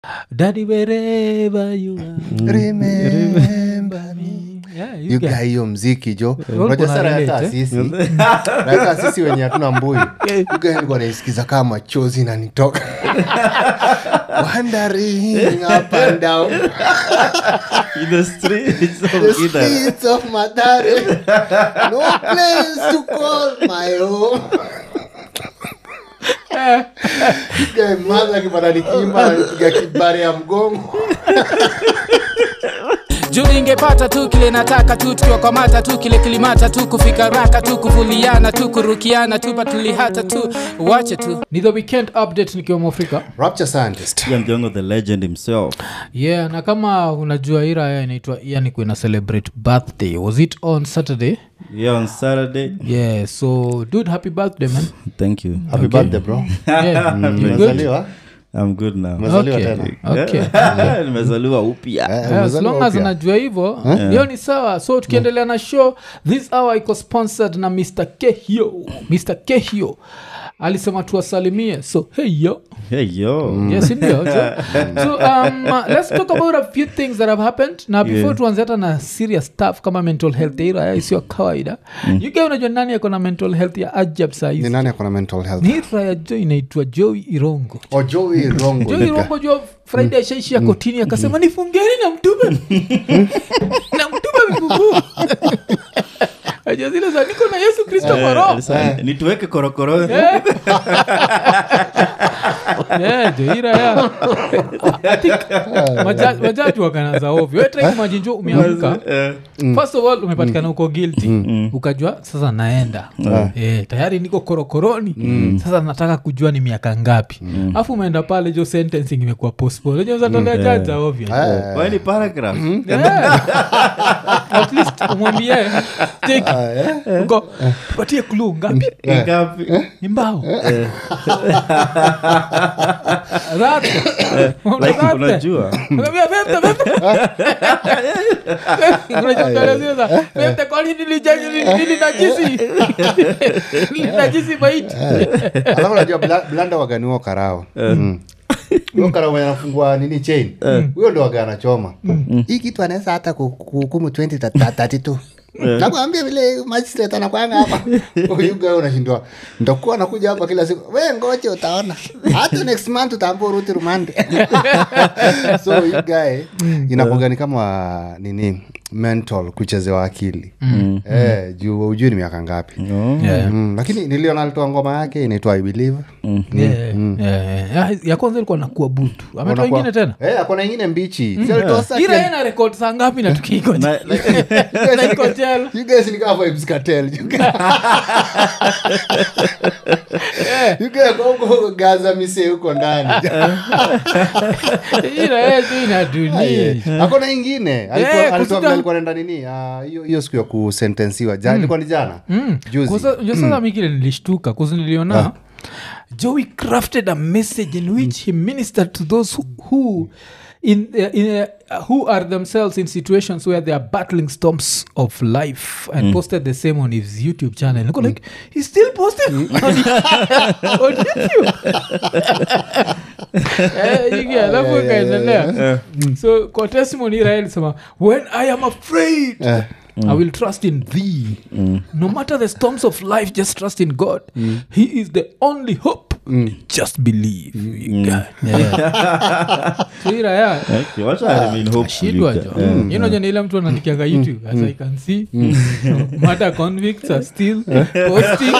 Daddy wherever you are Remember me. Yeah, You guy hiyo mziki jo. Unajua sana hata sisi. Hata sisi wenye hatuna mbuyu. You guy alikuwa anaisikiza kama machozi na nitoka. Wandering up and down In the streets of the Ida. streets of Mathare. No place to call my home. Guy mother kipata nikimba anapiga kibari ya mgongo. Juu ningepata tu kile nataka tu tukiwa kwa mata tu kile kilimata tu kufika raka tu kuvuliana tu kurukiana tu patulihata tu wache tu. Ni the weekend update nikiwa Mwafrika. Rapture Scientist. Ian Thiongo the legend himself. Yeah, na kama unajua ira ya inaitwa Ian kuina celebrate birthday. Was it on Saturday? Yeah, on Saturday. Yeah, so dude, happy birthday man. Thank you. Happy birthday bro. Yeah, you good? Umezaliwa? I'm good now. Umezaliwa Okay. tena. Okay. Nimezaliwa upya. As long as unajua hivyo hiyo ni sawa. So tukiendelea na show this hour iko sponsored na Mr. Kehio. Mr. Kehio alisema tuwasalimie, so hey yo. Hey yo. Yes, ndio. So let's talk about a few things that have happened. Na before tuanze hata na serious stuff kama mental health ira isiyo kawaida. You guys unajua nani yako na mental health ya ajab saa hizi? Ni nani akona mental health? Ni ira ya Joy inaitwa Joy Irongo. Oh, Joey Rongo. Joy Irongo jo Friday shaishi ya kotini akasema nifungeni na mtume. Na mtume migugu. Ajazile za niko na Yesu Kristo kwa roho. Nituweke korokoro. Yeah, Joira ya. I think majaji wakanaza ovyo. Wewe try imagine umeamka. First of all umepatikana uko guilty. Ukajua sasa naenda. Tayari niko korokoroni. Sasa nataka kujua ni miaka ngapi. Alafu umeenda pale jo sentencing imekuwa postpone. Unajua unatolea jaji ovyo. Why ni paragraph? At least umwambie take uko patie clue ngapi? Ngapi? Ni mbao. Rato. Like unajua. Ngambia vemta. Unajua vemta kwa nini nilijajisi? Nilijajisi maiti. Alafu unajua blanda waganiwa karao. Huyo karao anafungua nini chain. Huyo ndo wagana choma. Hii kitu anaweza hata kuhukumu 2032. Nakwambia vile magistrate anakuanga hapa. Huyu guy unashindwa. Nitakuwa nakuja hapa kila siku. Wewe ngoje utaona. Hata next month utaambiwa ruti rumande. So you guy inakuwa ni kama nini mental kuchezewa akili. Juu ujui ni miaka ngapi. Lakini niliona alitoa ngoma yake inaitwa I Believe. Ya kwanza ilikuwa nakuwa butu. Ametoa ingine tena? Akona ingine mbichi. Si alitoa sasa. Ila ina record saa ngapi na tukiko. Na iko jela. You guys ni kama Vibes Cartel. You guys go Gaza mise huko ndani. Ina dunia. Akona ingine. Alikuwa anaenda nini? Hiyo siku ya kusentensiwa. Ilikuwa ni jana. Juzi. Sasa mikile nilishtuka kwa sababu niliona Joey crafted a message in which he ministered to those who are themselves in situations where they are battling storms of life and posted the same on his YouTube channel. Look like he's still posting on YouTube. So kwa testimony Israel sema, when I am afraid I will trust in thee. No matter the storms of life, just trust in God. He is the only hope. Just believe. Sira ya. Okay, what I mean hope. Shidwa jo. You know jana ile mtu ananikianga YouTube as I can see. Mata convicts are still posting.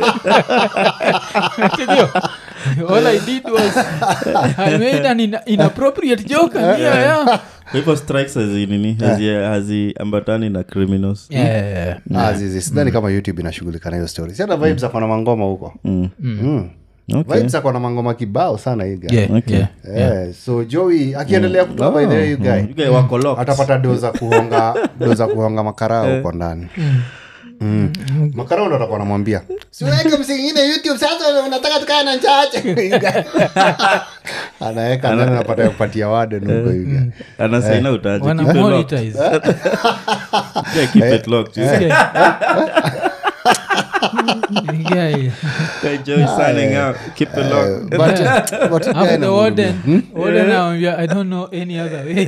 All I did was I made an inappropriate joke and yeah. People strikes as he ambatani na criminals. Sidhani kama YouTube inashughulika na hiyo story. Si hata Vibes akona mangoma huko. Okay. Vibes akona mangoma kibao sana hii guy. So Joey akiendelea kutoka by the way you guy wako locked. Atapata doza kuhonga makarao huko ndani. Makarao ndo atakuwa anamwambia siweke msingine YouTube sasa unataka tukae na nchache. Anaweka ndani anapata kupatia wade nuko hivi. Anasaina utaje keep it locked. Keep it locked. Yeah. Joey signing out. Keep it locked. But After the warden now, yeah, I don't know any other way.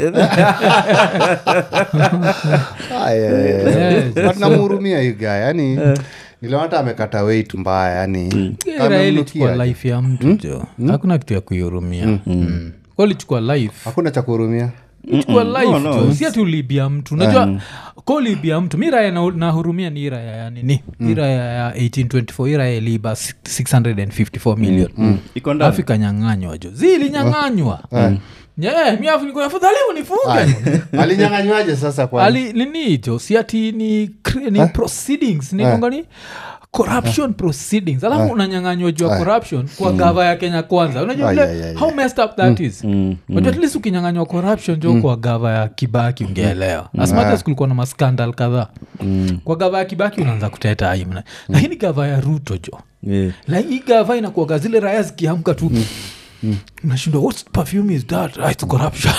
Yes. But namhurumia you guy yani niliona amekata weight mbaya yani Israeli chukua life ya mtu jo. Hakuna kitu ya kuihurumia. Kwani chukua life. hakuna cha kuhurumia Chukua life jo. Si ati ulibia mtu. Unajua kwa ulibia mtu mira ya nahurumia ni ira ya nini? Ira ya 1824 ira ya liba 654 million. Iko ndani. Afrika nyang'anywa jo. Zili nyang'anywa. Yeah, mi afu niko afadhali unifunge. alinyang'anywaje sasa kwa Nini jo? Si ati ni proceedings ni ngani? Corruption proceedings. Alafu unanyang'anywa juu ya corruption kwa gava ya Kenya kwanza. Unajua vile how messed up that is. Unajua at least ukinyang'anywa corruption jo kwa gava ya Kibaki ungeelewa. As much as kulikuwa na maskandal kadhaa. Kwa gava ya Kibaki unaanza kuteta aimna. Lakini gava ya Ruto jo. Like hii gava inakuwa zile raya zikiamka tu. Unashindwa what perfume is that? It's corruption.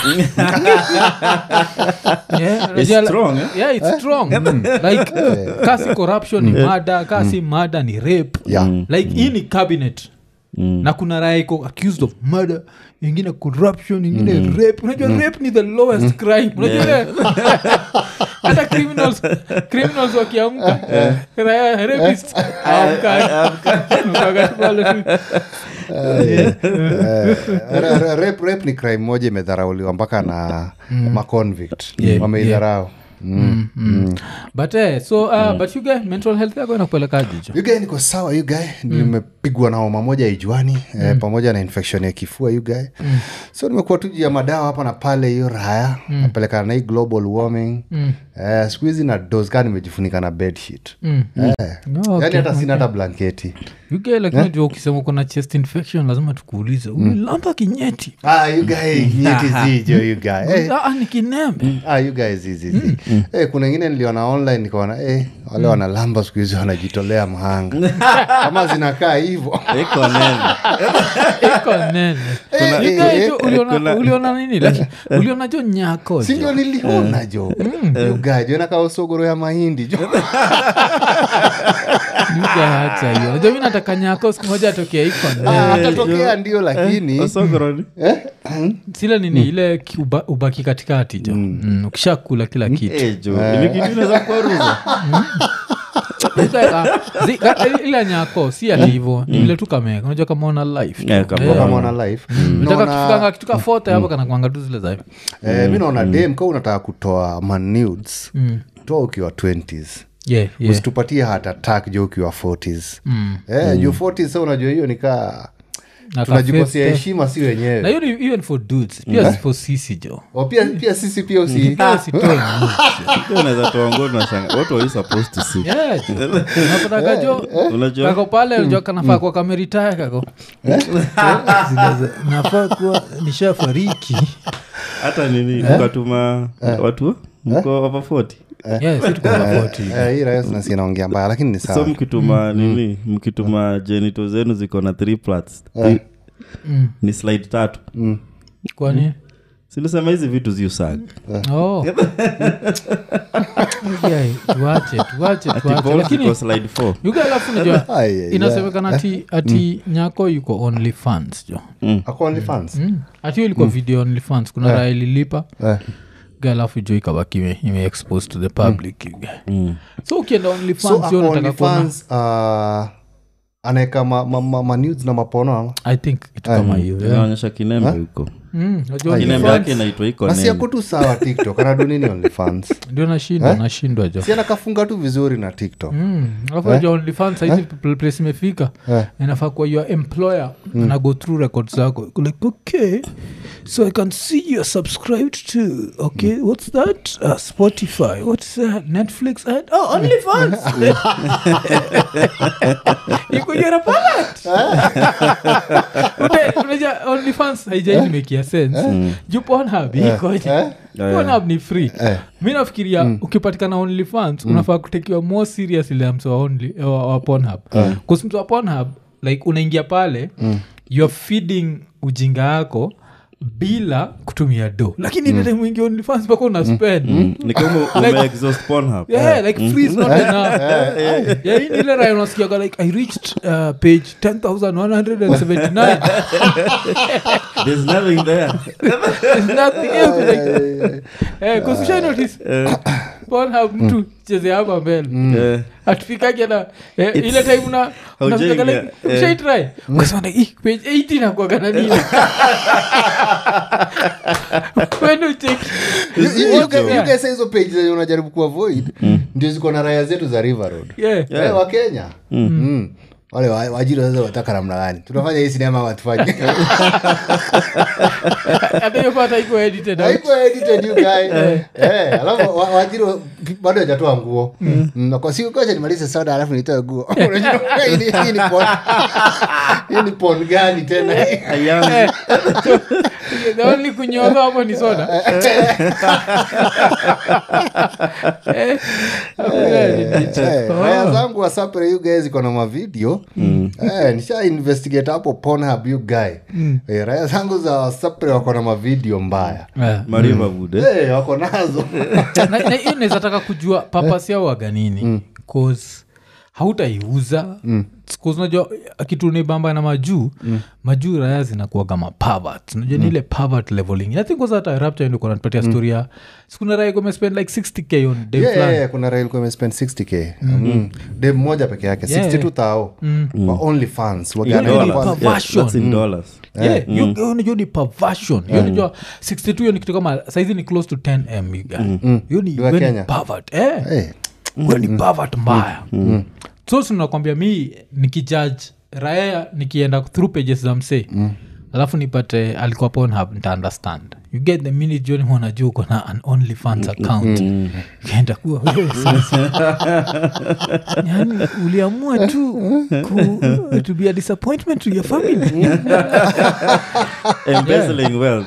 Yeah, It's strong, eh? Yeah, it's strong. Like kasi corruption ni murder, kasi murder ni rape. Like hii ni cabinet. Na kuna raia iko accused of murder, ingine corruption, ingine rape. Unajua rape ni the lowest crime. Unajua hata criminals wakiamka raia rapist rape ni crime moja imedharauliwa mpaka na maconvict wameidharau. But but you guys mental health yako inakupelekaje jo? You guy niko sawa you guy nimepigwa na homa moja ijuani pamoja na infection ya kifua you guy. So nimekuwa tu ya madawa hapa na pale hiyo raya napeleka na hii global warming. Siku hizi na dose gani nimejifunika na bed sheet. Yaani hata sina hata blanketi. You guys like unajua ukisema uko na chest infection lazima tukuulize ulilamba kinyeti. You guy kinyeti zijo you guy. Ni kinembe. You guys zizi. Kuna wengine niliona online nikaona wale wanalamba siku hizi wanajitolea mhanga. Kama zinakaa hivyo. Iko nene. Uliona nini? Like uliona jo nyako. Sindio niliona jo. You guy jo nakaa usogoro ya mahindi jo. Yuga hata hiyo. Ndio mimi nataka nyako siku moja atokea iko nene. Atatokea ndio lakini Osogoroni. Sile nini ile ubaki katikati jo. Ukishakula kila kitu. Jo. Ile kitu inaweza kuaruza. Ila nyako si ati hivyo ni ile tu kameka unajua kama ona life kama ona life nataka kufika kitu ka photo hapo kana kuanga tu zile za mimi naona dem kama unataka kutoa nudes toa ukiwa 20s usitupatie heart attack jo ukiwa 40s juu 40s sasa unajua hiyo nikaa tunajikosea heshima si wenyewe na hiyo even for dudes pia for sisi jo pia sisi pia usitoi unaweza toa na shanga what are you supposed to see unapata jo unajua kako pale unajua kanafaa kwa kameritaya kako nafaa kuwa nishafariki hata nini ukatuma watu mko over 40 hii raya sinaongea mbaya lakini ni sawa so mkituma nini mkituma genitals zenu ziko na 3 parts ni slide 3 kwani silisema hizi vitu ziusaga tuache lakini kwa slide 4 yuko alafu unajua inasemekana ati nyako yuko only fans jo ako only fans ati ilikuwa video only fans kuna raha ililipa alafu jo ikabaki ime-expose to the public so ukienda only fans so only fans anaeka nudes na mapono ama I think kitu kama hiyo inaonyesha kinembe huko kinembe yake inaitwa iko nene asiako tu sawa TikTok anadu nini only fans ndio nashindwa jo si anakafunga tu vizuri na TikTok alafu jo only fans hizi place imefika inafaa kwa your employer na go through records zako like okay so I can see you're subscribed to okay what's that Spotify what's that Netflix and only fans iko yara palat unaja only fans haijai make sense you Pornhub iko Pornhub ni free mimi nafikiria ukipatikana only fans unafaa kutekiwa more serious ile mso only wa Pornhub because mtu wa Pornhub like unaingia pale you're feeding ujinga yako bila kutumia do lakini ile time mwingi OnlyFans mpaka una spend ni kama ume-exhaust Pornhub. like free is not enough hii ni ile rayo unasikia like I reached page 10,179 There's nothing there. there's nothing else like cause you notice Pornhub mtu cheze hapa mbele atufikaje na ile time unafika like ushaitry ukasema page 18 na kwa kana nini when check you guys hizo page zenye unajaribu kuavoid ndio ziko na raya zetu za River Road wa Kenya wale wajiri sasa wataka namna gani tunafanya hii sinema watufanye atayopata iko edited you guy alafu wajiri bado hajatoa nguo na kwa siku koja nimalize soda alafu nitoe nguo unajua hii ni porn gani tena the only kunyoga hapo ni soda raya zangu wa Sapere you guys iko na mavideo nisha investigate hapo Pornhub you guy raya zangu za Sapere wako na mavideo mbaya Mariva Wood wako nazo na hiyo naweza taka kujua purpose yao waga nini cause hautaiuza cause unajua kitu ni bamba na majuu raya zinakuwa kama pervert unajua ni ile pervert leveling I think was hata Rapture ndio kuna tupatia story ya sikuna raya kwa spend like 60k on day plan kuna raya kwa spend 60k day moja peke yake 62,000 kwa OnlyFans that's in dollars unajua ni perversion unajua 62 hiyo ni kitu kama saizi ni close to 10M hiyo ni pervert hiyo ni pervert mbaya so tunakwambia mi nikijudge raya nikienda through pages za msee alafu nipate alikuwa Pornhub nita understand you get the minute Johnny mwana juu uko na an OnlyFans account ukienda kuwa wewe sasa yani uliamua tu to be a disappointment to your family embezzling wealth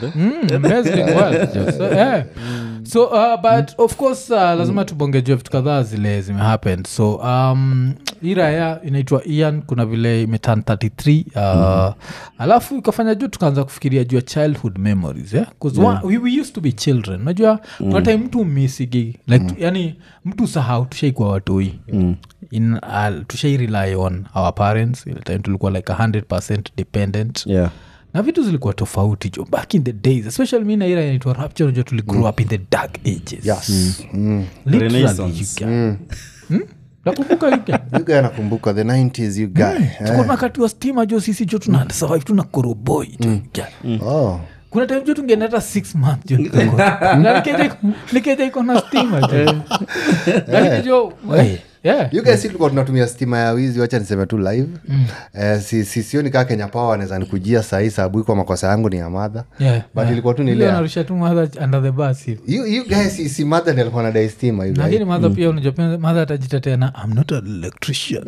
so but of course lazima tubongejwe vitu kadhaa zile zimehappen so iraya inaitwa Ian kuna vile imeturn 33 alafu ikafanya juu tukaanza kufikiria juu ya childhood memories we used to be children unajua kuna time mtu misigi like yani mtu sahau tushaikuwa watoi tushai rely on our parents ile time tulikuwa like 100% dependent na vitu zilikuwa tofauti jo back in the days especially mimi na ira inaitwa Rapture unajua tuligrow up in the dark ages literally nakumbuka you guy nakumbuka the 90s you guy tuko na wakati wa stima jo sisi jo tuna survive tuna koroboi kuna time jo tungeenda hata 6 months jo nikeja iko na stima jo lakini jo you guys tulikuwa tunatumia stima ya wizi wacha niseme tu live sioni kaa Kenya Power anaweza nikujia sahi sababu kwa makosa yangu ni ya mother but ilikuwa tu nile anarusha tu mother under the bus you guys si mother ndiye alikuwa anadai stima hiyo lakini mother pia unajua mother atajitetea na I'm not an electrician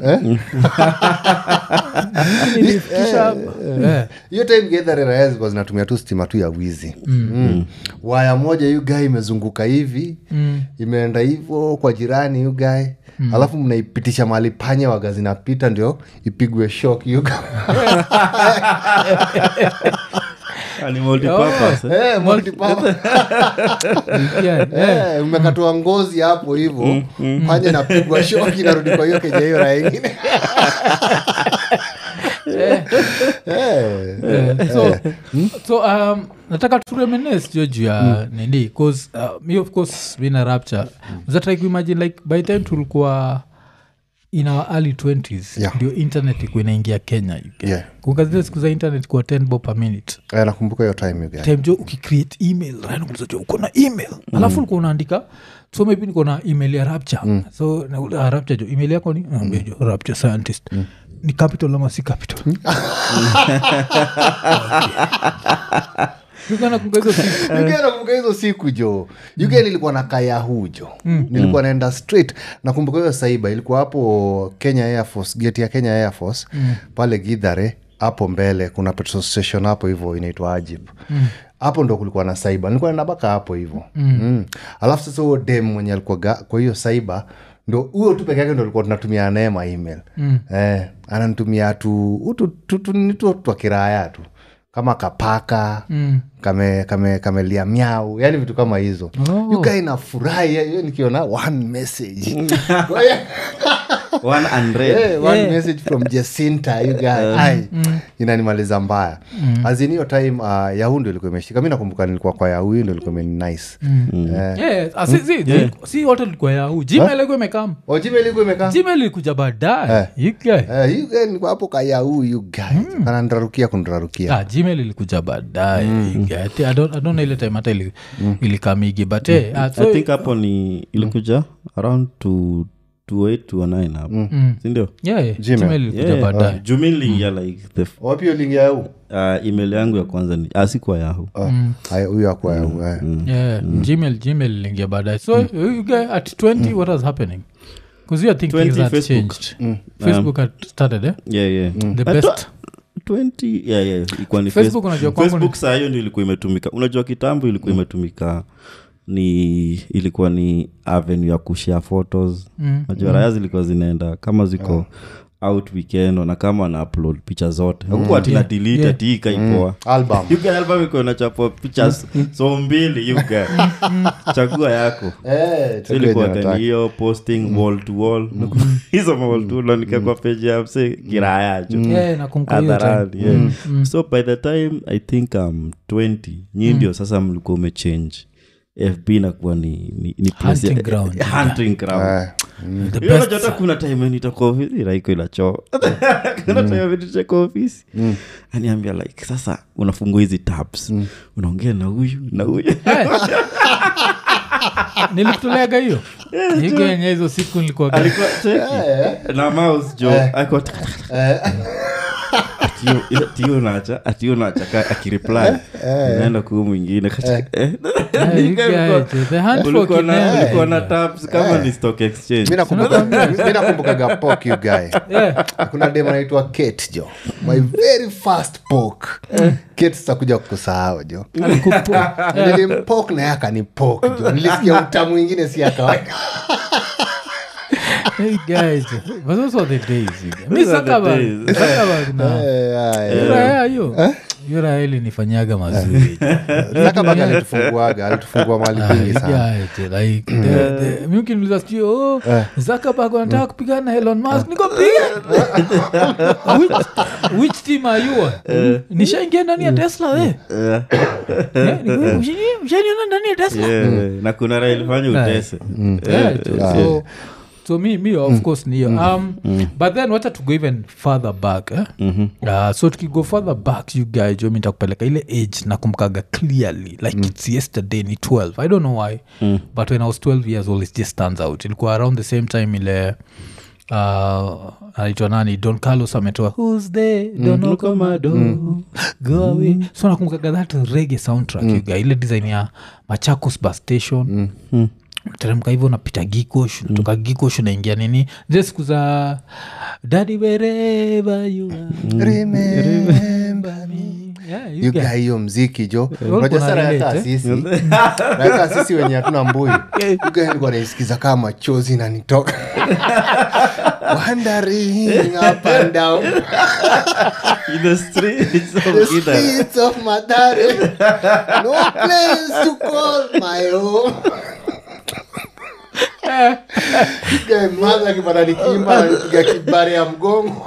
hiyo time gather reyes was natumia tu stima tu ya wizi waya moja you guy imezunguka hivi imeenda hivyo kwa jirani you guy alafu mnaipitisha mahali panya waga zinapita ndio ipigwe shock yuka ni multipurpose umekatoa ngozi hapo hivyo panya napigwa shock inarudi kwa hiyo keja hiyo raha ingine so nataka turemenes juu ya nini cause me of course being a Rapture try to imagine like by the time tulikuwa in our early 20s ndio internet iko inaingia Kenya kukazile siku za internet kwa 10 bob per minute nakumbuka hiyo time time jo ukicreate email uko na email alafu ulikuwa unaandika so maybe niko na email ya Rapture so na Rapture jo email yako ni Rapture scientist ni capital ama si capital nakumbuka hizo siku jo yuge nilikuwa na kaya hujo nilikuwa naenda straight nakumbuka hiyo saiba ilikuwa hapo Kenya Air Force gate ya Kenya Air Force pale Githare hapo mbele kuna petrol station hapo hivyo inaitwa Ajib hapo ndo kulikuwa na saiba nilikuwa naenda baka hapo hivyo alafu sasa huo dem mwenye alikuwa kwa hiyo saiba ndo huyo tu peke yake ndo alikuwa tunatumia email ananitumia tu kiraya tu kama kapaka kamelia miau, yani vitu kama hizo. You guy inafurahi hiyo nikiona one message. One unread. One message from Jacinta, you guy. Inanimaliza mbaya. As in hiyo time Yahoo ndio ilikuwa imeshika. Mimi nakumbuka nilikuwa kwa Yahoo, ndio ilikuwa nice. Si wote ilikuwa Yahoo. Gmail ilikuwa imekam. Gmail ilikuwa imekam. Gmail ilikuja baadaye. You guy nilikuwa hapo kwa Yahoo, you guy. Kanandrarukia kundrarukia. Gmail ilikuja baadaye. I don't know ile time hata ilikamigi but I think hapo ni ilikuja around 2829 hapo. Sindio? Gmail ilikuja baadaye. Gmail lingia like the wapi lingia Yahoo? Email yangu ya kwanza ni asikuwa Yahoo. Huyo akwa Yahoo. Gmail lingia baadaye. So you guys at 20 what was happening? Because you think things had changed. Facebook had started the best 20 ilikuwa ni Facebook. Unajua kwangu Facebook saa hiyo ndio ilikuwa imetumika. Unajua kitambo ilikuwa imetumika ilikuwa ni avenue ya kushare photos. Unajua raya zilikuwa zinaenda kama ziko out weekend na kama na upload picha zote. Huko atina delete atika ipoa. Album. You can album iko na chapo pictures so mbili you can. Chagua yako. Ilikuwa kani hiyo posting wall to wall. Hizo wall to wall nikakwa page ya mse kiraya tu. Nakumbuka hiyo time. So by the time I think 20 nyinyi ndio sasa mlikuwa umechange. FB inakuwa ni hunting ground. Hunting ground. The best. Hata kuna time nitakuwa ofisi raiko ila choo. Kuna time nitakuwa ofisi. Aniambia like sasa unafungua hizi tabs. Unaongea na huyu na huyu. Nilikutolega hiyo. Hiyo yenye hizo siku nilikuwa na mouse jo. Aiko Atio naacha akireply naenda kuhu mwingine ulikuwa na tabs kama ni stock exchange. Mimi nakumbuka POK you guy. Kuna demo naitwa Kate jo. My very first POK. Kate sitakuja kukusahau jo. Nilimpok na yaka ni POK jo. Nilisikia utamu mwingine si ya kawaida. Hey guys, but those were the days. Mimi Zuckerberg na yura ile nifanyaga mazuri. Zuckerberg alitufungua mali nyingi sana. Like mimi kiniuliza sio Zuckerberg anataka kupigana na Elon Musk, niko piga. Which team are you? Nishaingia ndani ya Tesla wewe. Ushaingia ndani ya Tesla. Na kuna raha ilifanya utese. So me of course niyo. But then wacha to go even further back. So to go further back, you guys, jo minta kupeleka ile age nakumbukaga clearly like it's yesterday ni 12. I don't know why. But when I was 12 years old, it just stands out. Ilikuwa around the same time ile anaitwa nani Don Carlos ametoa Who's There Don't Knock on My Door Go Away. So nakumbukaga that reggae soundtrack, you guys, ile design ya Machakos bus station. Teremka hivyo napita Gikosh, kutoka Gikosh naingia nini zile siku za Daddy wherever you are remember me. You guy hiyo mziki jo. Unajua sana hata sisi wenye hatuna mbui. You guy alikuwa anaisikiza kama chozi na nitoka. Wandering up and down in the streets of Mathare. No place to call my home. Kaya maza kipata nikimba na nipiga kibari ya mgongo.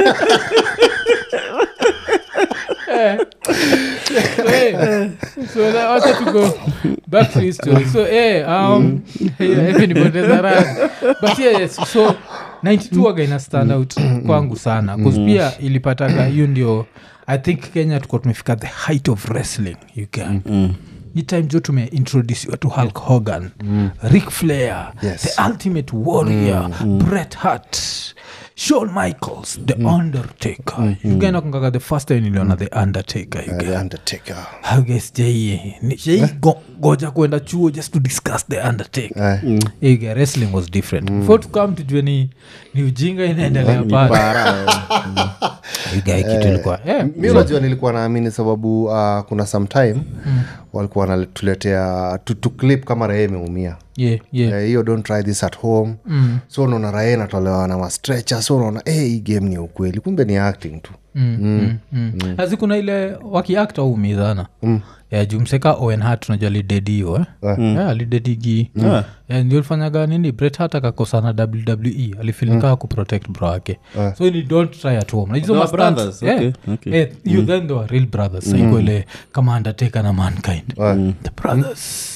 So I wanted to go back to history. So even but yes, so 92 again stand out kwangu sana because pia ilipataga hiyo ndio I think Kenya tuko tumefika the height of wrestling, you can. Hii time jo tumeintroduce you to Hulk Hogan, Ric Flair, the Ultimate Warrior, Bret Hart, Shawn Michaels, The Undertaker. You can know the first time niliona The Undertaker. The Undertaker. I guess goja kwenda chuo just to discuss The Undertaker. Wrestling was different. Before to come to jua ni ujinga inaendelea pale. Kitu ilikuwa. Mimi unajua nilikuwa naamini sababu kuna sometime walikuwa wanatuletea to clip kama Rahe imeumia. hiyo don't try this at home. So unaona Raya natolewa na stretcher, so unaona hii game ni ukweli, kumbe ni acting tu. Hazi kuna ile wakiact au umizana jumseka Owen Hart unajua lidediyo alidedigi ndio alifanyaga nini Bret Hart akakosana WWE alifilika kuprotect bro wake so ni don't try at home They were brothers, okay. you then they were real brothers so iko kama Undertaker na Mankind the brothers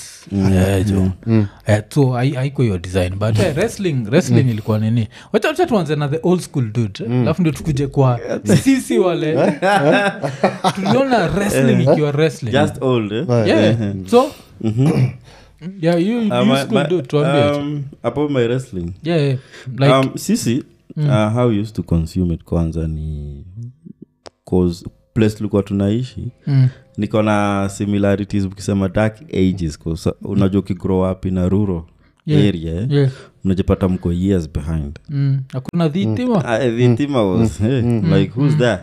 so haiko hiyo design but wrestling ilikuwa nini wacha tuanze na the old school dude alafu ndio tukuje kwa sisi wale tuliona wrestling ikiwa wrestling just old so you school dude tuambie about my wrestling like sisi how we used to consume it kwanza ni cause place tulikuwa tunaishi niko na similarities ukisema dark ages cause unajua ukigrow up in a rural area unajipata mko years behind hakuna dhitima dhitima was like who's that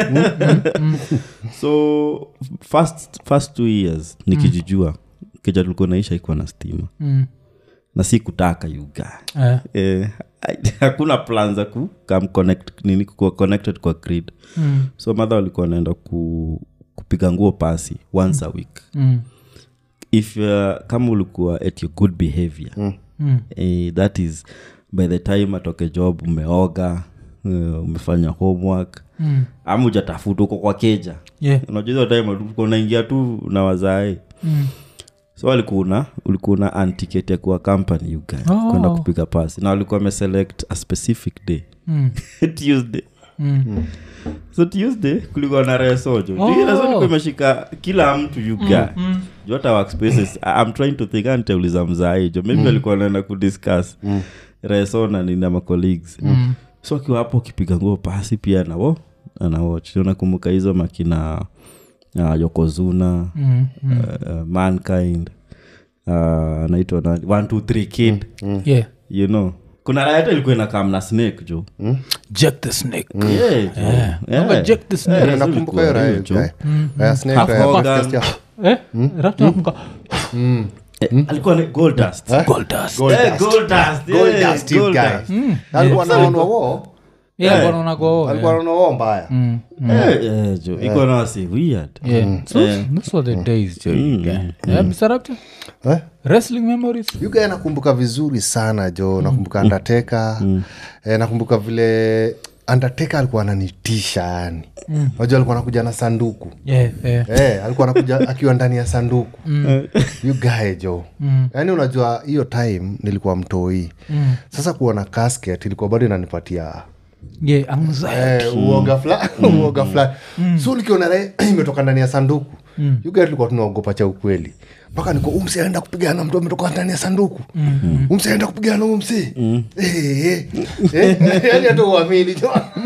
so first 2 years nikijijua kija tulikuwa naisha ikuwa na stima na si kutaka yuga hakuna plan za kuwa connected kwa grid so mother walikuwa naenda kupiga nguo pasi once a week if kama ulikuwa at your good behavior that is by the time atoke job umeoga umefanya homework ama ujatafuta uko kwa keja unajua time unaingia tu na wazae so ulikuwa na antiquate ya kuwa company you guys kwenda kupiga pasi na walikuwa wameselect a specific day Tuesday so Tuesday kulikuwa na resojo ilikuwa imeshika kila mtu you guys jota workspaces I'm trying to think anteuliza mzae jo maybe alikuwa anaenda kudiscuss reso na nina ma colleagues so akiwa hapo kipiga nguo pasi pia na watch nakumbuka hizo makina Yokozuna Mankind naitwa 1-2-3 Kid you know kuna Raya ilikuwa inakaa na Snake jo Jack the Snake Jack the Snake nakumbuka hiyo Raya Snake alikuwa ni Goldust alikuwa naonwa wo alikuwa naonwa mbaya jo iko na wasi weird so those were the days Mr. wrestling memories you guys nakumbuka vizuri sana jo nakumbuka Undertaker nakumbuka vile Undertaker alikuwa ananitisha yani unajua alikuwa anakuja na sanduku alikuwa anakuja akiwa ndani ya sanduku you guys jo yani unajua hiyo time nilikuwa mtoi sasa kuona casket ilikuwa bado inanipatia anxiety uoga fulani so nikiona imetoka ndani ya sanduku you guys tulikuwa tunaogopa cha ukweli mpaka niko umseenda kupigana mtu ametoka ndani ya sanduku umseenda kupigana umse yani hata uamini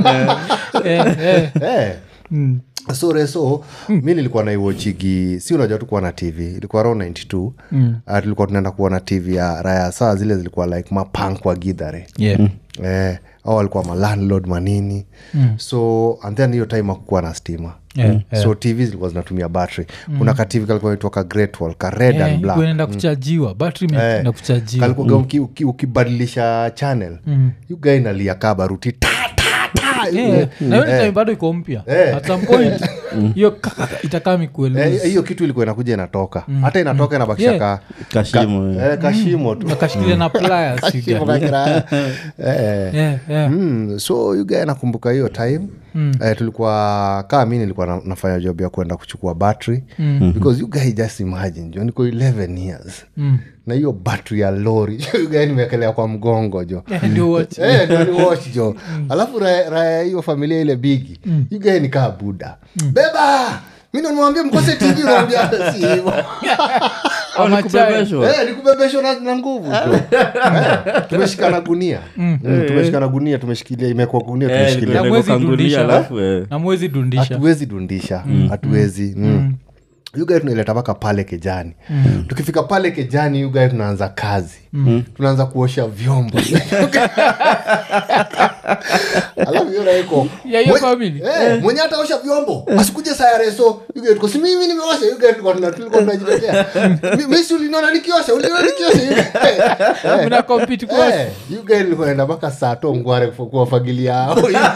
so reso mi nilikuwa naiwatchigi si unajua tukuwa na TV ilikuwa around 92 tulikuwa tunaenda kuona TV ya Raya saa zile zilikuwa like mapunk wa Githare au walikuwa malandlord manini so and then hiyo time hakukuwa na stima so TV zilikuwa zinatumia battery kuna ka TV kalikuwa inaitwa Great Wall ka red and black kuenda kuchajiwa battery imeenda kuchajiwa kalikuwa ukibadilisha channel you guy inalia kabaruti na hiyo time bado iko mpya at some point hiyo itakaa mikueleza hiyo kitu ilikuwa inakuja inatoka hata inatoka inabakisha kashimo tu nakashikilia na pliers so you guy nakumbuka hiyo time tulikuwa kama mimi nilikuwa nafanya job ya kwenda kuchukua battery because you guy just imagine jo niko 11 years na hiyo battery ya lori you guy nimekelea kwa mgongo jo ndio watch ndio watch jo alafu Raya hiyo familia ile bigi you guy nikaa buda beba mimi ndo nimwambia mkose TV unaambia si hivyo nikubebeshwa na nguvu tumeshikana gunia tumeshikilia imekuwa gunia tumeshikilia na mwezi dundisha hatuwezi you guys tunaileta mpaka pale kejani tukifika pale kejani you guys tunaanza kazi tunaanza kuosha vyombo Alafu yule yuko ya hiyo family mwenye ataosha vyombo asikuje saa ya reso yuko tuko si mimi nimeosha yuko tulikuwa tunajiletea mimi si uliniona nikiosha mna compete kwa yuko nilikuwa naenda mpaka saa to ngware kuwafagilia hao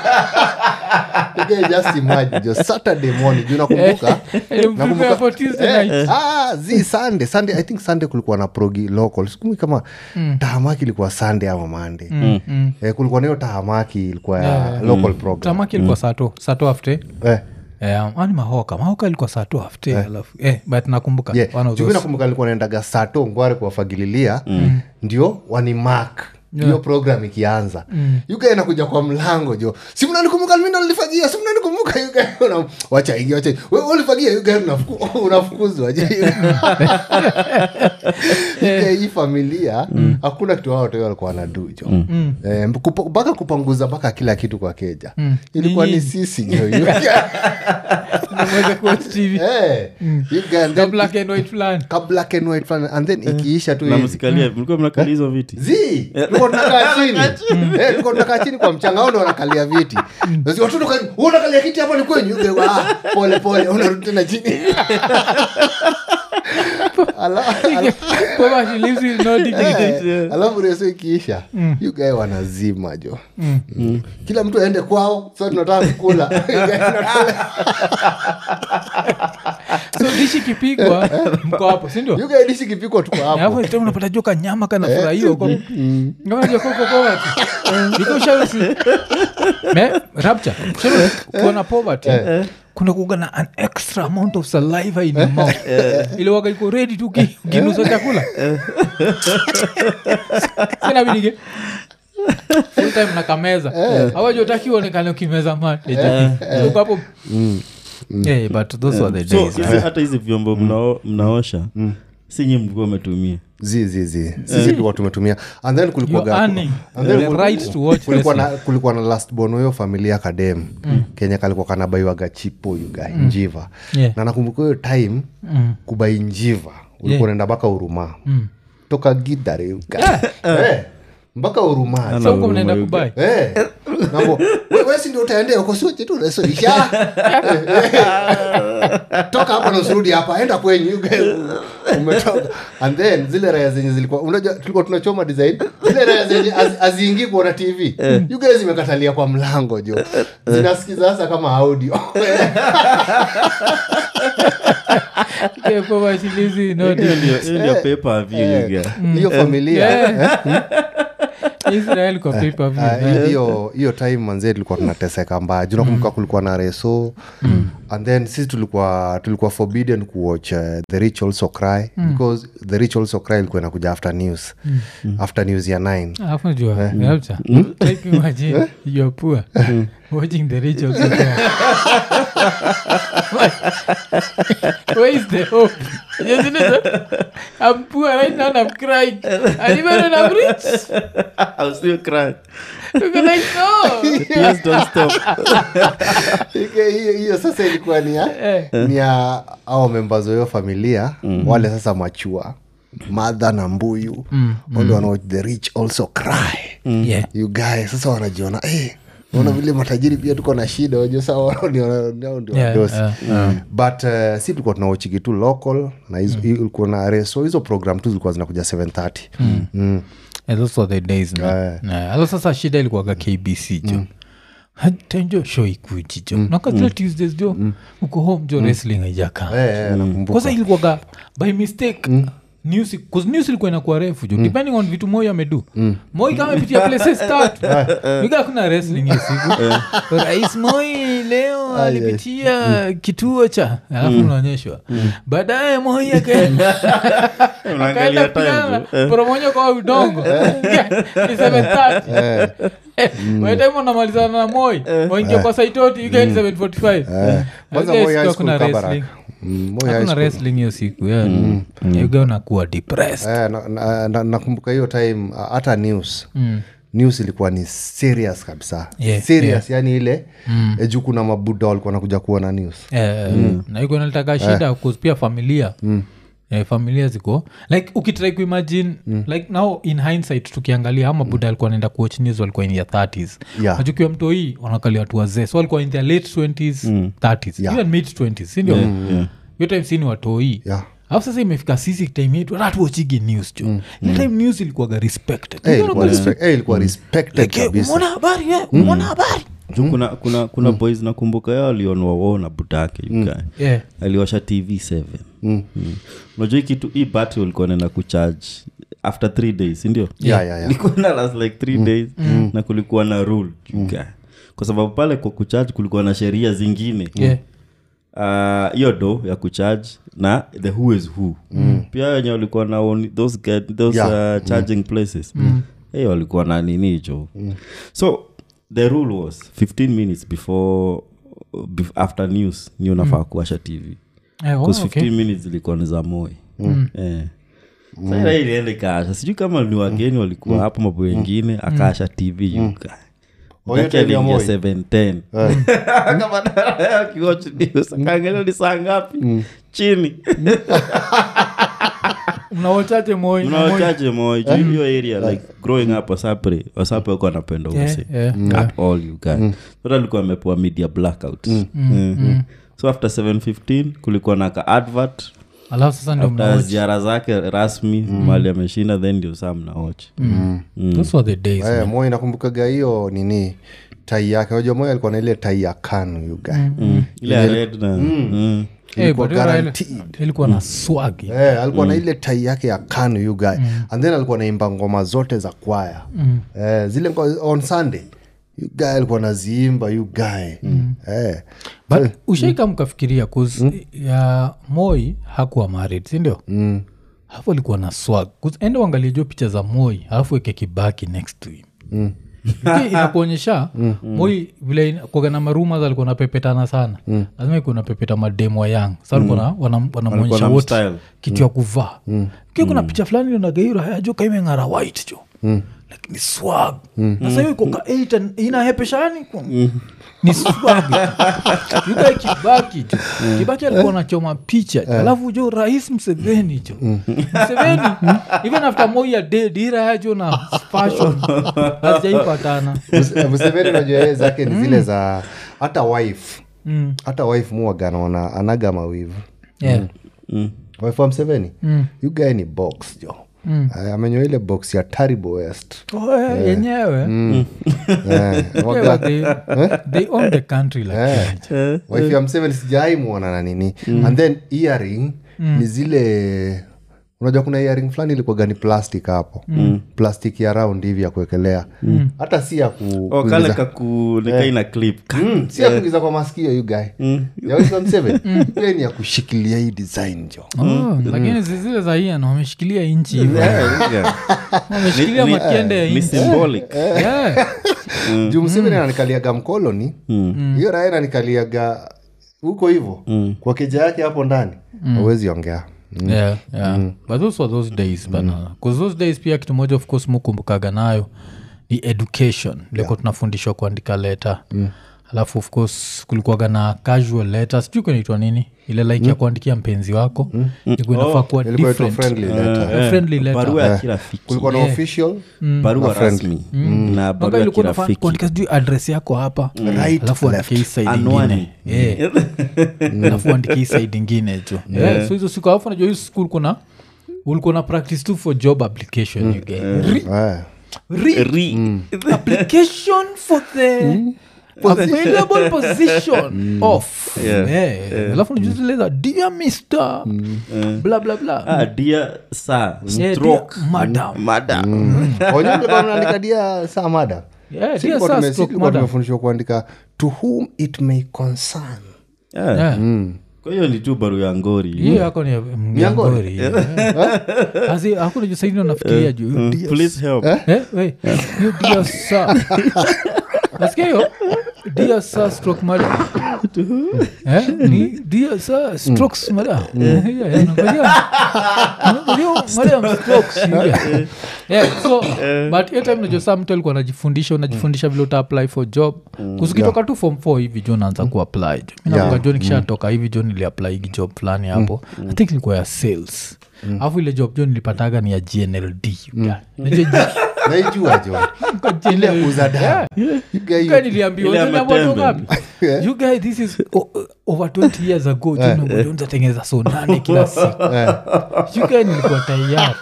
yuko just imagine just Saturday morning nakumbuka for Tuesday night Sunday I think Sunday kulikuwa na progi local siku kama tahamaki ilikuwa Sunday ama Monday kulikuwa nayo tahamaki ilikuwa local program tahamaki ilikuwa sato after ani mahoka ilikuwa sato after alafu but nakumbuka one of those nakumbuka nilikuwa naendaga sato ngware kuwafagililia ndio wani mark hiyo program ikianza yuka inakuja kwa mlango jo si mnanikumbuka mimi ndo nilifagia si mnanikumbuka yuka wacha wewe ulifagia yuka unafukuzwa je hii familia hakuna kitu wao wote walikuwa wanadujo mpaka kupanguza mpaka kila kitu kwa keja ilikuwa ni sisi jo yuka mweze kwa TV yuka black and white plan and then ikiisha tu na msikalia mlikuwa mnakalia hizo viti tuko tunakaa chini kwa mchanga ndo wanakalia viti ndio watoto unakalia kiti hapo ni kwenyu pole unarudi tena chini alafu reso ikiisha you guys wanazima jo kila mtu aende kwao sasa tunataka kukula so dishi kipigwa mko hapo si ndio you guys dishi kipigwa tuko hapo hapo ndio unapata joka nyama kana furahio kwa ngoma joka kwa niko shauri rapture kuna poverty kuna kugana an extra amount of saliva in your mouth ile waga iko ready tu kinusa chakula sina binige full time na kameza hawajotaki uonekane ukimeza mate uko hapo but those were the days hata hizi vyombo mnaosha si nyinyi mlikuwa mmetumia sisi tulikuwa tumetumia and then kulikuwa na last born hiyo familia kadem Kenya kalikuwa kanabaiwaga chipo yuga njiva na nakumbuka hiyo time kubai njiva ulikuwa unaenda mpaka Huruma toka Gidare yuga mpaka Huruma sasa uko mnaenda kubai Nambo, wewe si ndio utaendea uko sio kitu leso isha. Toka hapa na usirudi hapa, enda kwenyu umetoka. And then zile raya zenye zilikuwa unajua tulikuwa tunachoma design. Zile raya zenye aziingii kwa TV. You guys zimekatalia kwa mlango jo. Zinasikiza sasa kama audio. Kwa washilizi no ndio paper view hiyo familia Israel kwa paper view hiyo time manze tulikuwa tunateseka mbaya juu nakumbuka kulikuwa na reso and then sisi tulikuwa forbidden to watch The Rich Also Cry because The Rich Also Cry ilikuwa inakuja after news after news ya 9 hapo jua yacha take imagine you're poor watching The Rich Also Cry. Where is the hope? Isn't it? I'm poor right now and I'm crying. And even when I'm rich, I'll still cry. you're like, no. The tears don't stop. Hiyo sasa ilikuwa ni ya hao members wa familia wale sasa machua mother na mbuyu wale wana The Rich Also Cry. Yeah. You guys sasa wanajiona unaona vile matajiri pia tuko na shida wajua sawa ndio but si tulikuwa tunawatch kitu local na hizo ilikuwa na reso hizo program tu zilikuwa zinakuja 7:30 And those were the days alo sasa shida ilikuwa ka KBC jo tenjo show ikuji jo nakazile Tuesdays jo uko home jo wrestling haijaka nakumbuka kwa sababu ilikuwa by mistake news ilikuwa inakuwa refu jo depending on vitu Moi amedu Moi kama pitia places tatu nika kuna wrestling hiyo siku Rais Moi leo alipitia kituo cha alafu unaonyeshwa baadaye Moi akaenda pia promonyo kwa udongo ni 7:30 wewe unamalizana na Moi ingia kwa Saitoti yuko 7:45 kwanza Moi high school wrestling kuna wrestling hiyo siku yuga unakuwa depressed nakumbuka hiyo time hata news ilikuwa ni serious kabisa yani ile juu kuna mabuda walikuwa nakuja kuona news na yuko nalitaka shida kuzipia familia familia ziko like ukitry kuimagine like now in hindsight tukiangalia ama buda alikuwa anaenda kuwatch news walikuwa in their 30s najukiwa mtoi wanakalia watu wazee so walikuwa in their late 20s 30s even mid 20s sindio hiyo time sini watoi alafu sasa imefika sisi time yetu hatuwachigi news jo ile time news ilikuwaga respected ilikuwa respected kabisa umeona habari kuna boys nakumbuka yao alionwa wao na budake aliwasha TV7 unajua kitu hii battery ulikuwa nenda kucharge after 3 days ndio ilikuwa na last like 3 days na kulikuwa na rule kwa sababu pale kwa kucharge kulikuwa na sheria zingine hiyo do ya kucharge na the who is who pia wenye walikuwa na those charging places hey walikuwa na nini hicho so the rule was 15 minutes before after news ni unafaa kuwasha TV because 15 minutes ilikuwa ni za Moi sasa ile ile kaasha sijui kama ni wageni walikuwa hapo mambo wengine akaasha TV yuka Wakati ya 7:10 kama dara kiwatch news kaangalia ni saa ngapi chini mnaochaje Moi hiyo area like growing up Wasapre wako wanapenda use at all you guys so alikuwa amepewa media blackout so after 7:15 kulikuwa na ka advert alafu sasa ndio mnaocha ziara zake rasmi mali ameshinda then ndio saa mnaocha those were the days Moi nakumbukaga hiyo nini tai yake unajua Moi alikuwa na ile tai ya KANU you guys ile red na ilikuwa na swag alikuwa na ile tai yake ya KANU you guys and then alikuwa naimba ngoma zote za kwaya zile on Sunday you guy alikuwa naziimba you guy but ushaika mkafikiria cause ya Moi hakuwa married si ndio hapo alikuwa na swag cause ende uangalie jo picha za Moi alafu weke Kibaki next to him inakuonyesha Moi vile kwa na maruma alikuwa anapepetana sana lazima iko napepeta mademo young sasa alikuwa wanamuonyesha wote kitu ya kuvaa kuna picha fulani na gaira hajo kaime ngara white jo lakini swag sasa hiyo iko 8 inahepeshani ni swag yuko Kibaki tu Kibaki alikuwa anachoma picha alafu jo rais Museveni jo Museveni even after Moi dead dira yajo na fashion hajaipatana Museveni unajua yeye zake ni zile za hata wife muaga naona anaga mawivu wife wa Museveni you guy ni box jo amenyoa ile box ya Taribo West yenyewe they own the country like wife ya Museveni sijai muona na nini and then earring ni zile unajua kuna earring fulani ilikuwa gani plastic hapo plastic ya round hivi ya kuwekelea hata si ya kale kakuleka ina clip si ya kuingiza kwa masikio you guy ya wife ya Museveni pia ni ya kushikilia hii design jo lakini zile za hii na wameshikilia inchi hivi wameshikilia makiende ya inchi ni symbolic juu Museveni anakaliaga mkoloni hiyo raia anakaliaga huko hivyo kwa keja yake hapo ndani hauwezi ongea but those were those days because those days pia kitu moja of course mukumbukaga nayo ni education leko tunafundishwa kuandika letter alafu of course kulikuwaga na casual letters sijui kunaitwa nini ile like ya kuandikia mpenzi wako ilikuwa inafaa kuwa different friendly letter barua ya kirafiki kulikuwa na official barua rasmi na barua ya kirafiki kuandika sijui address yako hapa alafu andike hii side nyingine alafu andike hii side nyingine jo so hizo siku alafu najua hiyo school ulikuwa na practice tu for job application you get application for the available position of alafu nijuzileza dear Mr. blah blah blah dear sir stroke madam onye mlikuwa mnaandika dear sir madam dear sir stroke madam tumefundishwa kuandika to whom it may concern kwa hiyo ni tu barua ya ngori hiyo yako ni ngori asi hakuna juu saidi nafikiria juu please help you dear sir nasikia hiyo dear sir stroke madam ni dear sir strokes madam madam strokes Yeah, so but hiyo time najua saa mtu alikuwa unajifundisha vile uta apply for job kusikitoka tu form 4 hivi jo naanza kuapply mi nakuga jo nikishatoka hivi jo niliapply job fulani hapo I think ilikuwa ya sales alafu ile job jo nilipataga ni ya GNLD naijua jo ile uzada niliambiwa you guys this is over 20 years ago jonza tengeneza so nane kila siku you guys nilikuwa tayari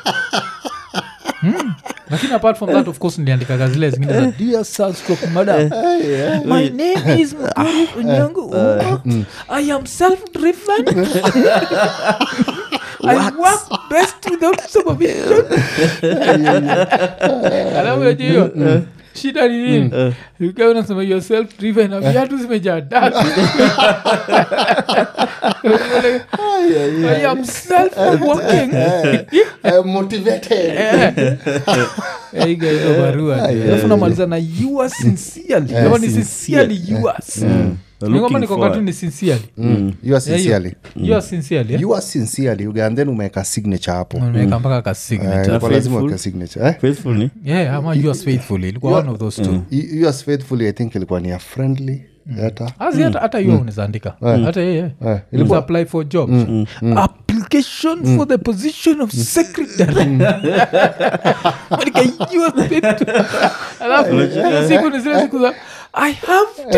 lakini apart from that of course niliandika zile zingine za dear sir stroke madam my name is Mukuri Onyango I am self-driven I work best without supervision alafu hiyo shida ni nini ukiwa unasema you're self-driven na viatu zimejaa dust I am self-working motivated hiyo barua alafu namaliza na you are sincerely kama ni sincerely yours ngoma niko katu ni sincerely you are sincerely you are sincerely and then umeweka signature hapo umeweka mpaka ka signature kwa lazima uweke signature faithfully yeah ama you are faithfully ilikuwa one of those two you are faithfully I think ilikuwa ni a friendly hata hiyo unaandika hata yeye ilikuwa apply for jobs application for the position of secretary like you are faithful alafu siku ni zile siku za I have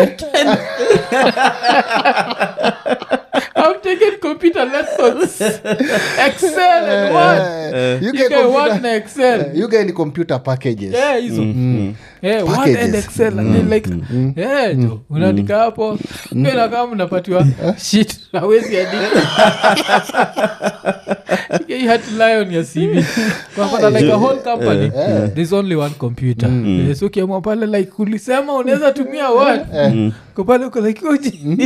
taken computer lessons Excel and Word you get Word and Excel you get the computer packages yeah hizo Word and Excel and like jo unaandika hapo bila kama unapatiwa shit hawezi andika you had to lie on your CV kwa like a whole company there's only one computer so kiamua pale like ulisema unaweza tumia Word kwa pale uko like oji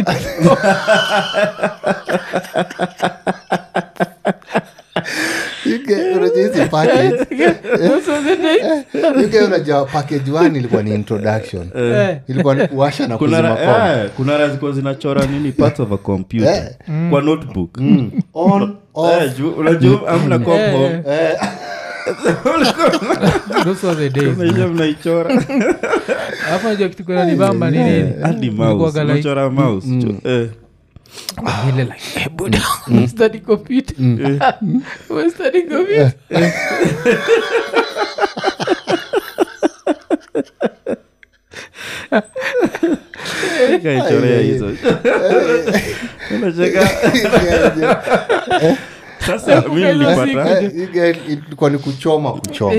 unajua package 1 ilikuwa ni introduction ilikuwa ni kuwasha na kuzima phone kuna raziko zinachora nini parts of a computer kwa notebook on off unajua amna copy home those are the days mnaichora hapo ndio kitu kuna nibamba nini hadi mouse unachora mouse ile like buda study computer we study computer kaichorea hizo unacheka sasa mimi nilipata ilikuwa ni kuchoma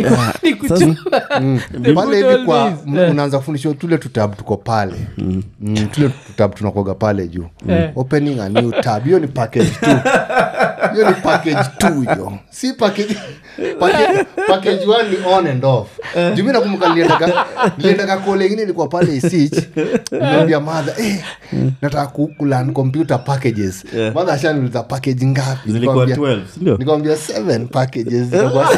pale hivi kwa unaanza kufundishwa tule tutabu tuko pale tule tutabu tunakoga pale juu opening a new tab hiyo ni package 2 hiyo ni package 2 hiyo si package 1 ni on and off juu mimi nakumbuka nilienda kole ingine ilikuwa pale Isich niambia mother nataka kulearn computer packages mother ashaniuliza package ngapi zilikuwa 12 ndio nikamwambia 7 packages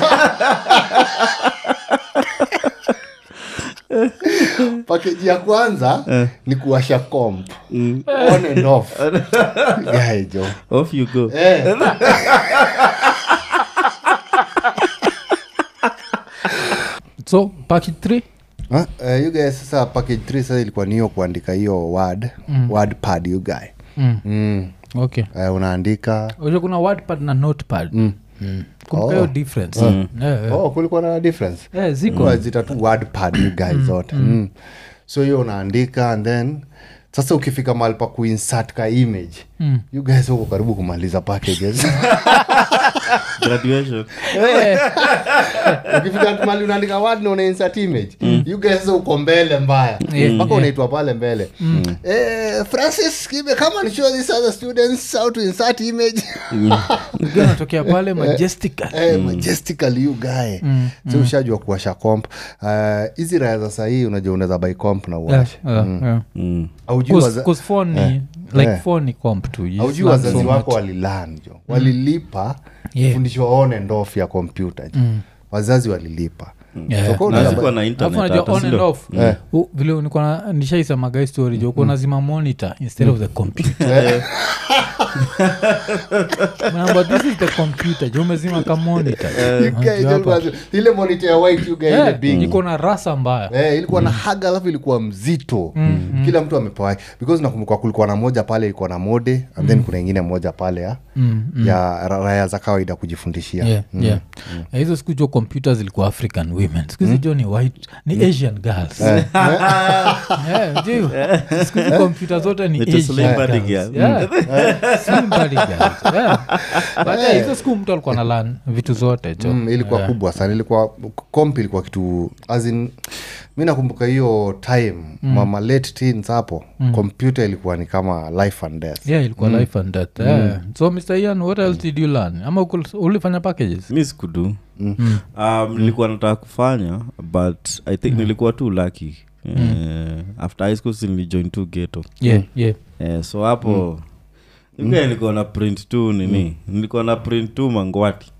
package ya kwanza ni kuwasha comp on and off guy jo off you go so package 3 you guys sasa package 3 sasa ilikuwa niyo kuandika hiyo word pad you guy okay unaandika unajua kuna wordpad na notepad kumbuka hiyo difference kulikuwa na difference ziko zita tu wordpad you guys zote so hiyo unaandika and then sasa ukifika mahali pa kuinsert ka image you guys uko karibu kumaliza packages graduation ukifika mahali unaandika word na una insert image you guys uko mbele mbaya mpaka unaitwa pale mbele Francis kibe kama ni show these other students how to insert image unatokea pale majestically you guy so ushajua kuwasha comp hizi raya za sahi unajua unaweza buy comp na uwashe cause phone like phone ni comp tu aujui wazazi wako walilan jo walilipa fundishwa on and off ya computer wazazi walilipa Sikuwa na internet hata, on and off. Vile nilikuwa nishaisemaga story jo uko lazima monitor instead of the computer. But this is the computer jo umezima ka monitor. Ile monitor ya white you guys ile big. Iko na rasa mbaya. Ilikuwa na haga alafu ilikuwa mzito. Kila mtu amepoa because nakumbuka kulikuwa na moja pale ilikuwa na mode and then kuna nyingine moja pale ya raya za kawaida kujifundishia. Hizo siku jo computers zilikuwa African women. Siku hizo ni white, ni Asian girls. Siku computer zote ni Asian slim body girl. Slim body girls. But hizo siku mtu alikuwa na learn vitu zote jo. Ilikuwa kubwa sana. Ilikuwa comp ilikuwa kitu as in mimi nakumbuka hiyo time mama late teens hapo computer ilikuwa ni kama life and death. Ilikuwa life and death. So Mr. Ian, what else did you learn? Ama ulifanya packages? Mimi sikudu. Nilikuwa nataka kufanya but I think nilikuwa too lucky. After high school nilijoin tu ghetto. So hapo nilikuwa na print tu nini. Nilikuwa na print tu mangwati.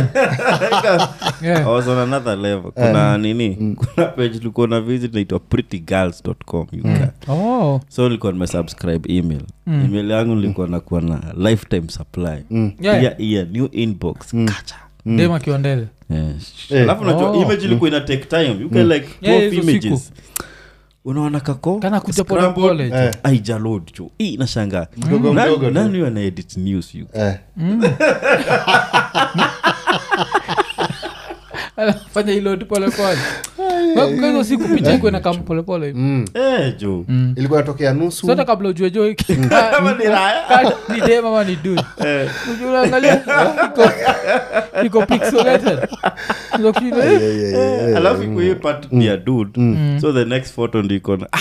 I was on another level. Kuna nini? Kuna page tulikuwa na visit inaitwa prettygirls.com. So nilikuwa nimesubscribe email. Email yangu nilikuwa nakuwa na lifetime supply. New inbox. Kacha. Dema kiondele. Alafu unajua image ilikuwa ina take time. You can like 12 images. Unaona kako kana kuja pole pole aija load jo inashangaa nani wana edit news you fanya hilo pole pole Kwa siku picha iko na kama pole pole. Jo. Ilikuwa inatokea nusu. Sasa kabla ujue jo kama ni raya. Ni dema mama ni dude. Unajua angalia iko pixelated. Alafu iko hiyo part ya dude. So the next photo ndiko na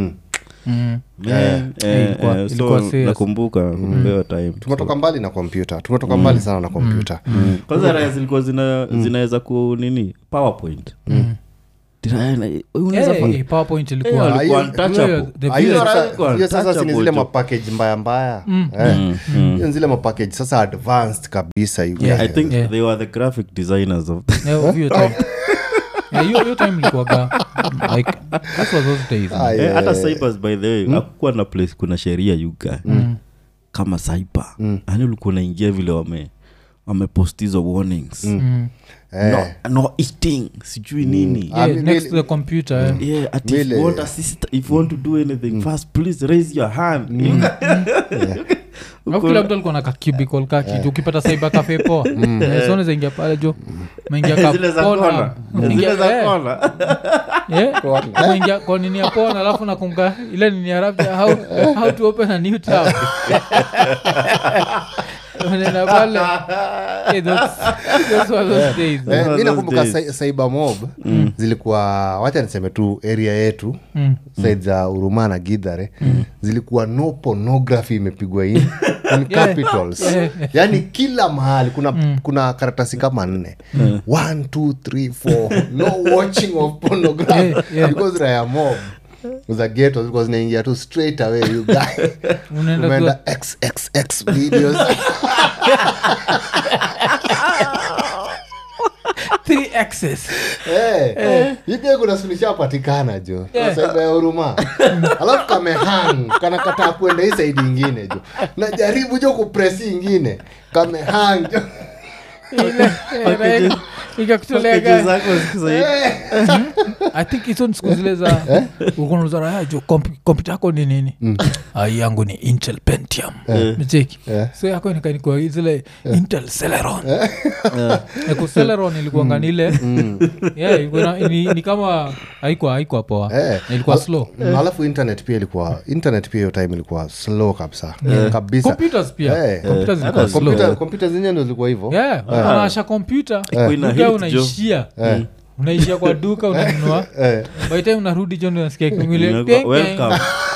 nakumbuka kumbewa time. Tumetoka mbali na kompyuta. Tumetoka mbali sana na kompyuta. Kwanza raya zilikuwa zinaweza ku nini PowerPoint. PowerPoint ilikuwa hiyo sasa ni zile mapackage mbaya mbaya. Hiyo zile mapackage sasa advanced kabisa. I think they were the graphic designers of hiyo time ilikuwa like that was those days. Hata cyber by the way hakukuwa na place kuna sheria yuga kama cyber. Yaani ulikuwa unaingia vile wamepost hizo warnings. No eating sijui nini next to the computer. If you want assist, if you want to do anything fast, please raise your hand. Kila mtu alikuwa na cubicle kaki ukipata cyber cafe poa zone zingia pale jo maingia kapona zile za kona maingia kwa nini hapo na alafu nakumbuka ile nini Arabic how to open a new tab Unena pale those were those days. Mimi nakumbuka cyber mob zilikuwa wacha niseme tu area yetu side za Huruma na Githare zilikuwa no pornography imepigwa in capitals. Yani kila mahali kuna karatasi kama 4 1 2 3 4 no watching of pornography because raya mob uza ghetto because zinaingia tu straight away you guy unaenda xxx videos 3x's hiyo kuna sunisha patikana jo sasa ya Huruma alafu kamehang kana kataa kwenda hii side nyingine jo najaribu jo kupress nyingine kamehang jo ikakutolea zako I think it's on siku zile za ukono za raya jo kompyuta yako ni nini yangu ni Intel Pentium mcheki so yako ni zile Intel Celeron eko Celeron ilikuwa ngani ile ni kama haikuwa poa ilikuwa slow alafu internet pia hiyo time ilikuwa slow kabisa computers pia computers zenyewe ndio zilikuwa hivyo anasha computer unaishia unaishia kwa duka unanunua by time unarudi john unasikia kumile welcome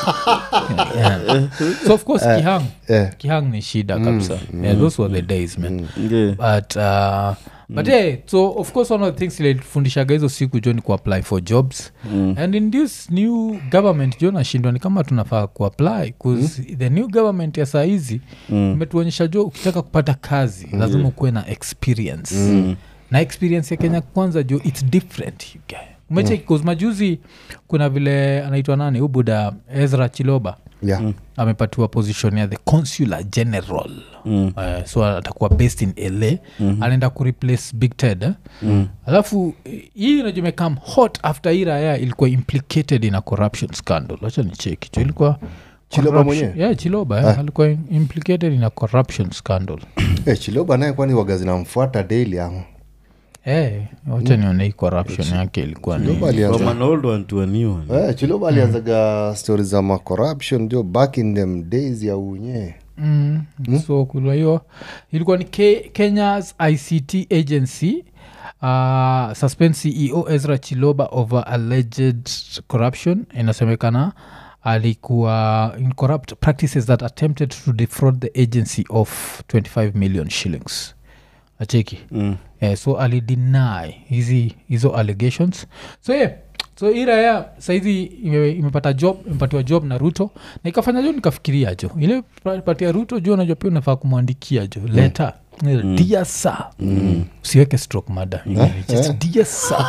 so of course kihang ni shida kabisa those were the days man but so of course one of the things ilifundishaga hizo siku jo ni kuapply for jobs and in this new government jo nashindwa ni kama tunafaa kuapply because the new government ya saa hizi imetuonyesha jo ukitaka kupata kazi lazima ukuwe na experience na experience ya Kenya kwanza jo it's different you guy umeche because majuzi kuna vile anaitwa nani ubuda Ezra Chiloba amepatiwa position ya the consular general so atakuwa based in LA anaenda kureplace Big Ted alafu hii inajumekam hot after Iraya ilikuwa implicated in a corruption scandal acha ni check jo ilikuwa Chiloba mwenyewe Chiloba alikuwa implicated in a corruption scandal Chiloba naye kwani waga zinamfuata daily ama wacha nione corruption yake ilikuwa ni from an old one to a new one. Chiloba alianzaga stories za ma corruption jo back in them days ya unye so kulwa hiyo ilikuwa ni Kenya's ICT agency suspend CEO Ezra Chiloba over alleged corruption inasemekana alikuwa in corrupt practices that attempted to defraud the agency of 25 million shillings acheki so alideny hizo allegations so Iraya saizi imepatiwa job na Ruto na ikafanya jo nikafikiria jo ile patia Ruto jo unajua pia unafaa kumwandikia jo letter dear sir usiweke stroke mada just dear sir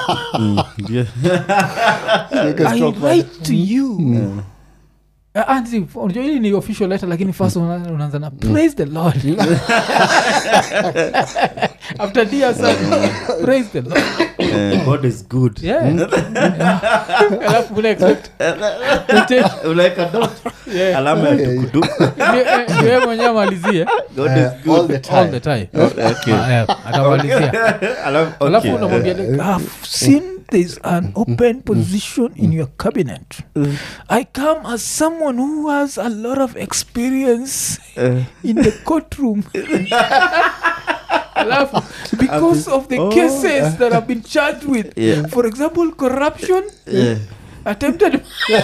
I write to you unajua hili ni official letter lakini first unaanza na praise the Lord after dear son praise the Lord God is good alafu una expect like a dot alama ya tukudu yeye mwenyewe malizie God is good all the time okay atamalizia alafu unamwambia I've seen there's an open position in your cabinet. I come as someone who has a lot of experience in the courtroom. Because of the cases that I've been charged with, for example, corruption, attempted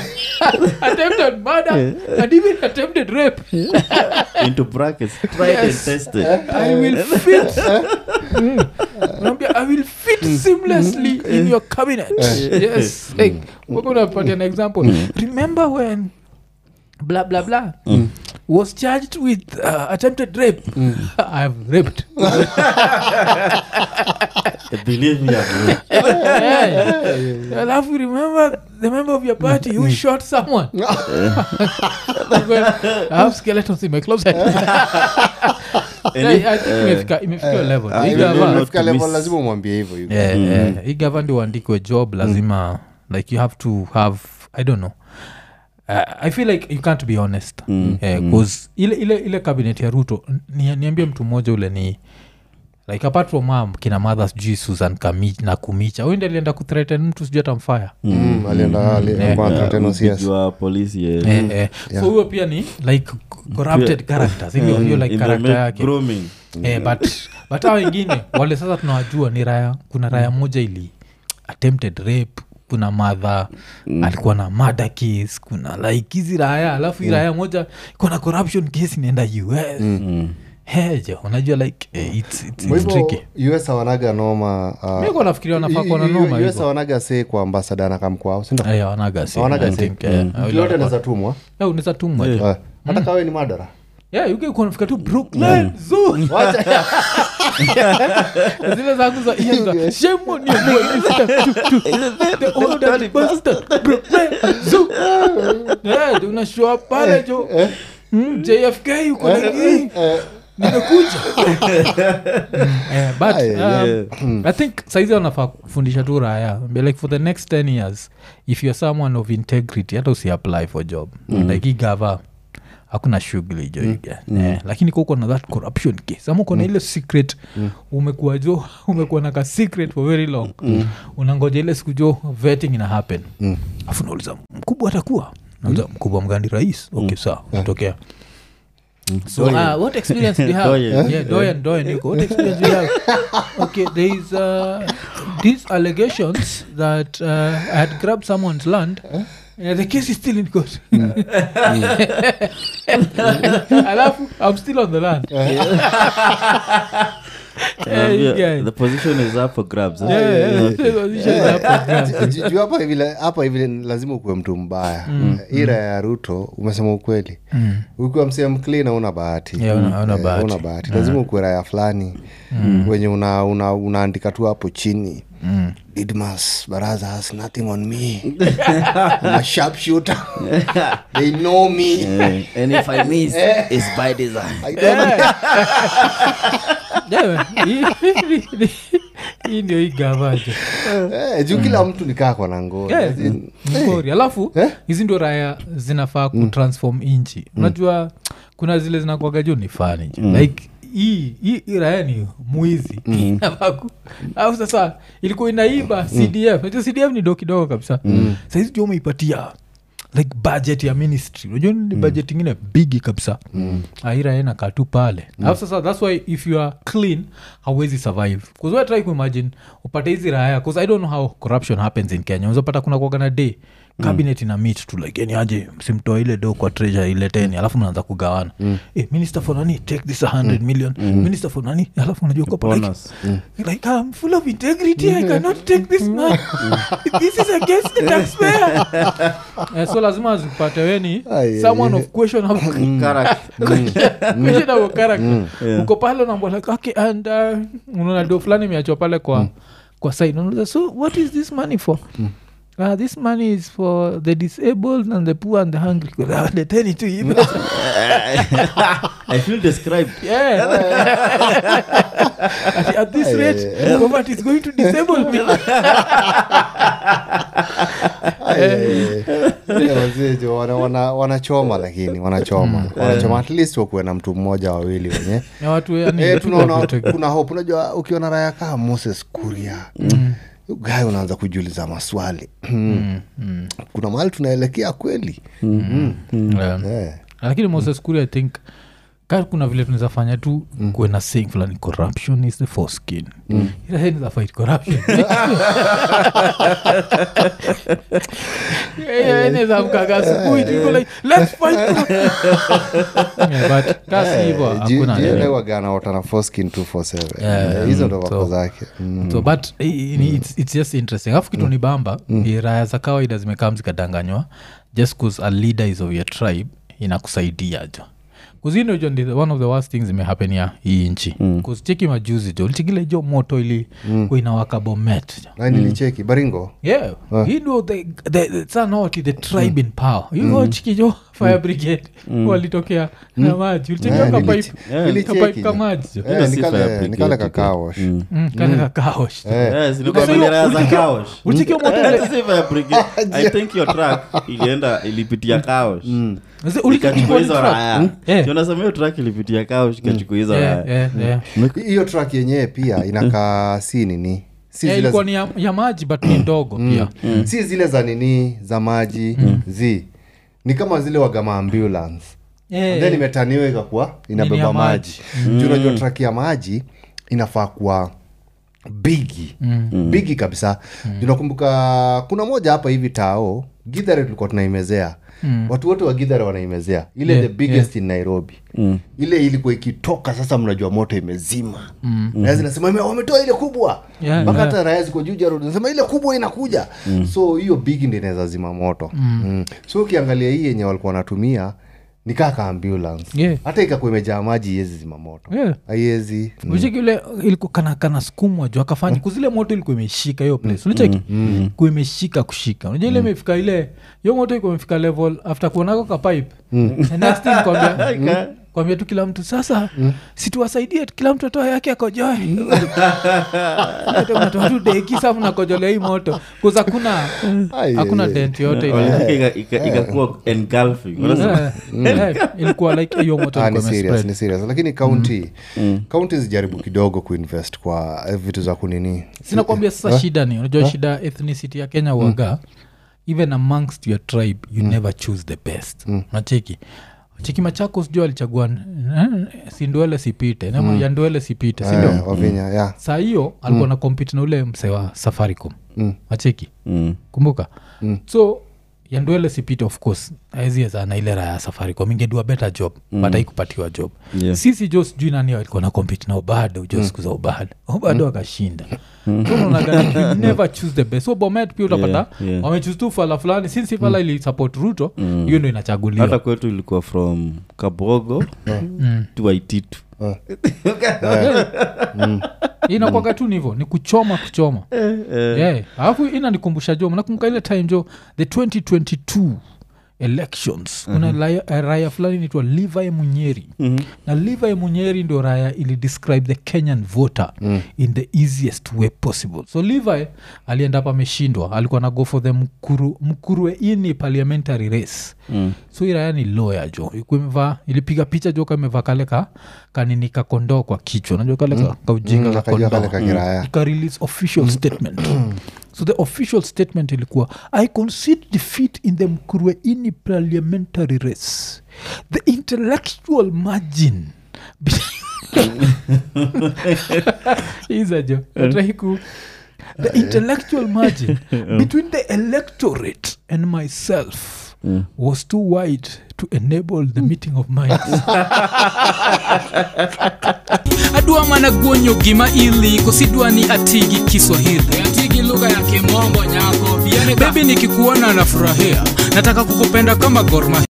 murder, and even attempted rape. Into brackets, tried and tested. I will fit. I will fit seamlessly in your cabinet. Yes. Hey, we're going to put an example. Remember when blah blah blah was charged with attempted rape? I have raped. Believe me, I've raped. I'll have you remember the member of your party who shot someone. I have skeletons in my closet. I think imefika level. Imefika level lazima umwambie hivyo hivyo. Hii gava ndio uandikwe job lazima like you have to have I don't know. I feel like you can't be honest because ile cabinet ya Ruto niambie mtu mmoja ule ni like apart from mom kina mothers G Susan na Kumicha wende alienda kuthreaten mtu sijui atamfire alienda kwa threaten OCS wa polisi so huyo pia ni like corrupted characters hiyo like character yake grooming but hao wengine wale sasa tunawajua ni raya kuna raya moja ili attempted rape kuna mother alikuwa na murder case kuna like hizi raya alafu raya moja kuna corruption case inaenda US heja unajua like it's tricky US wanaga noma mimi kwa nafikiria wanafaa kuwa na noma US wanaga say kwa ambassador na kamkwao si ndio wanaga say yote anaweza tumwa unaweza tumwa hata kawe ni madara yuko kunafika tu Brooklyn zoo zile zangu za hiyo shemo ni the older bastard Brooklyn zoo una show up pale jo JFK yuko nini nimekuja but I think saizi wanafaa kufundisha tu raya like for the next 10 years if you're someone of integrity hata usi apply for job like hii gava hakuna shughuli jo lakini kuko na that corruption case ama uko na ile secret umekuwa na ka secret for very long unangoja ile siku jo vetting ina happen afu nauliza mkubwa atakuwa nauliza mkubwa mgani rais okay sawa utokea so what experience do you have Doyen Nico what experience do you have okay there is these allegations that I had grabbed someone's land the case is still in court alafu I'm still on the land The position is up for grabs. Juu hapa hivi lazima ukuwe mtu mbaya. Ira ya Ruto umesema ukweli. Ukiwa msem clean una bahati. Una bahati. Lazima ukuwe raya fulani wenye unaandika tu hapo chini. Didmas Baraza has nothing on me. I'm a sharpshooter. They know me. And if I miss, it's by design. I don't hii ndio igavaje juu kila mtu nikaa kwa nango ngori alafu hizi ndio raya zinafaa kutransform inchi unajua kuna zile zinakuwaga juu ni funny like hii raya ni mwizi au sasa ilikuwa inaiba CDF unajua CDF ni kidogo kabisa sasa hizi ndio umeipatia like budget ya ministry unajua ni budget ingine big kabisa aira ina katu pale alafu sasa that's why if you are clean hauwezi survive because we try to imagine upate hizi raya because I don't know how corruption happens in Kenya unaweza pata kuna kuagana day cabinet ina meet to like yani aje msimtoa ile do kwa treasury ile 10 alafu mnaanza kugawana minister for nani take this 100 million minister for nani alafu unajua kwa like I'm full of integrity I cannot take this man this is against the taxpayer so lazima zipate weni someone of question of character question of character uko pale na mbona okay and unaona do fulani miacho pale kwa side unaona so what is this money for this money is for the disabled and the poor and the hungry. They tell it to you. I feel described. At this rate, poverty is going to disable me. wanachoma lakini wanachoma at least wakuwe na mtu mmoja wawili wenye na watu yani tunaona kuna hope unajua ukiona raya kama Moses Kuria guy unaanza kujiuliza maswali kuna mahali tunaelekea kweli lakini Moses Kuria I think kuna vile tunaweza fanya tu kuwe na saying fulani corruption is the foreskin ila heni za fight corruption heni za mkaga subuhi tuko like let's fight but kasi hivyo hakuna jile wagana watana foreskin 247 hizo ndo wako zake so but it's just interesting afu kitu ni bamba raya za kawaida zimekaa zikadanganywa just cause a leader is of your tribe inakusaidia jo kuzino jo one of the worst things imehappen ya hii nchi kuzicheki majuzi jo ulichikile jo moto ili inawaka Bomet na nilicheki Baringo he know the tribe in power you know chiki jo fire brigade walitokea na maji ulicheki pipe kama maji nikale kakaosh kale kakaosh zilikuwa bendera za kaosh ulicheki moto ile fire brigade I think your truck ilipitia kaosh ulikachukua hizo raya unasema hiyo truck ilipitia kaosh ikachukua hizo raya hiyo truck yenyewe pia inakaa si nini si zile ilikuwa ni ya maji but ni ndogo pia si zile za nini za maji ni kama zile wagama ambulance then imetaniwa ikakuwa inabeba maji unajua truck ya maji inafaa kuwa bigi kabisa unakumbuka kuna moja hapa hivi Tao Githare tulikuwa tunaimezea watu wote wa Githare wanaimezea ile the biggest in Nairobi ile ilikuwa ikitoka sasa mnajua moto imezima na zinasema wametoa ile kubwa mpaka hata raya ziko Juja Road nasema ile kubwa inakuja so hiyo big ndio inaweza zima moto so ukiangalia hii yenye walikuwa wanatumia ni kaka ambulance hata ikakuwa imejaa maji haiwezi zima moto haiwezi ushiki ile ilikuwa kana sukumwa juu akafanya kuzile moto ilikuwa imeshika hiyo place unacheki kwa imeshika kushika unajua ile imefika ile hiyo moto ilikuwa imefika level after kuonako ka pipe next thing kwambia tu kila mtu sasa situwasaidie kila mtu atoa yake akojoe unatoa tu deki safu na kojolea hii moto kuza hakuna dent yote ikakuwa engulfing ilikuwa like hiyo moto ni serious lakini county zijaribu kidogo kuinvest kwa vitu za kunini sina kwambia sasa shida ni unajua shida ethnicity ya Kenya waga even amongst your tribe you never choose the best unacheki Chiki Machakos jo alichagua Sindwele sipite ya Ndwele sipite sindio Wavinya saa hiyo alikuwa na compete na ule mse wa Safaricom acheki kumbuka so ya Ndwele Sipita of course haezi za na ile raya safari kwa minge do a better job but haikupatiwa job. Sisi just juu nani walikuwa na compete na Obado just kuza Obado akashinda. So unaona never choose the best. So Bomet pia utapata wamechoose tu fala fulani since fala ili support Ruto hiyo ndio inachaguliwa. Hata kwetu ilikuwa from Kabogo to Waititu. Inakuwa tu hivyo ni kuchoma alafu inanikumbusha jo nakumbuka ile time jo the 2022 elections kuna raya fulani inaitwa Levi Munyeri na Levi Munyeri ndio raya ili describe the Kenyan voter in the easiest way possible. So Levi alienda hapa ameshindwa, alikuwa na go for the mkurwe ini parliamentary race. So raya ni lawyer jo ikumva ilipiga picha jo kama imevaa kanini kakondoo kwa kichwa unajua kale kaujinga kakondoo ka release official statement. So the official statement ilikuwa I concede defeat in the mkurwe ini parliamentary race. The intellectual margin Izajo atrahiku the intellectual margin between the electorate and myself was too wide to enable the meeting of minds. Adua mana guonyo gima ili kusidwa ni atigi Kiswahili atigi lugha ya Kimombo nyako baby nikikuona nafurahia nataka kukupenda kama Gor Mahia.